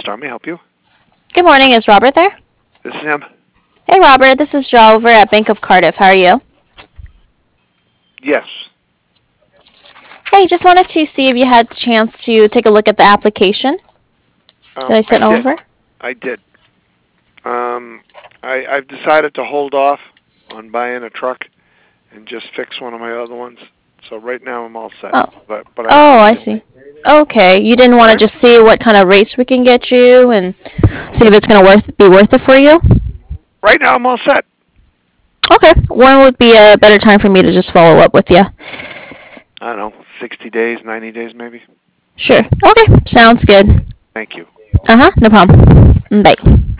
Star. May I help you? Good morning. Is Robert there? This is him. Hey, Robert. This is Jo over at Bank of Cardiff. How are you? Yes. Hey, just wanted to see if you had a chance to take a look at the application that I I sent did. over. I did. I've decided to hold off on buying a truck and just fix one of my other ones. So right now I'm all set. Oh, But I oh, I appreciate it. see. Okay, you didn't All want to right. just see what kind of rates we can get you and see if it's gonna be worth it for you. Right now I'm all set. Okay, when would be a better time for me to just follow up with you? I don't know, 60 days, 90 days maybe. Sure. Okay, sounds good. Thank you. No problem. Bye.